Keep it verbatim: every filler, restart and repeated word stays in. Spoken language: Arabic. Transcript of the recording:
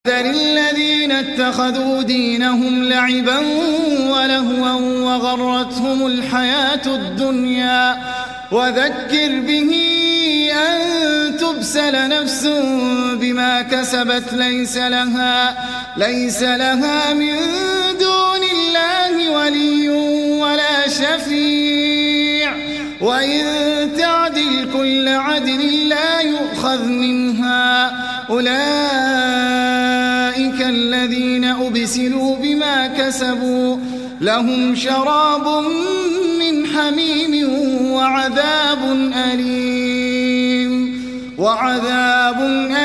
ذَرِ الَّذِينَ اتَّخَذُوا دِينَهُمْ لَعِبًا وَلَهْوًا وَغَرَّتْهُمُ الْحَيَاةُ الدُّنْيَا وَذَكِّرْ بِهِ أَن تُبْسَلَ نَفْسٌ بِمَا كَسَبَتْ لَيْسَ لَهَا, ليس لها مِن دُونِ اللَّهِ وَلِيٌّ وَلَا شَفِيعٌ وَإِن تَعْدِلْ كُلَّ عَدْلٍ لَّا يُؤْخَذْ مِنْهَا أولئك الذين أبسلوا بما كسبوا لهم شراب من حميم وعذاب أليم وعذاب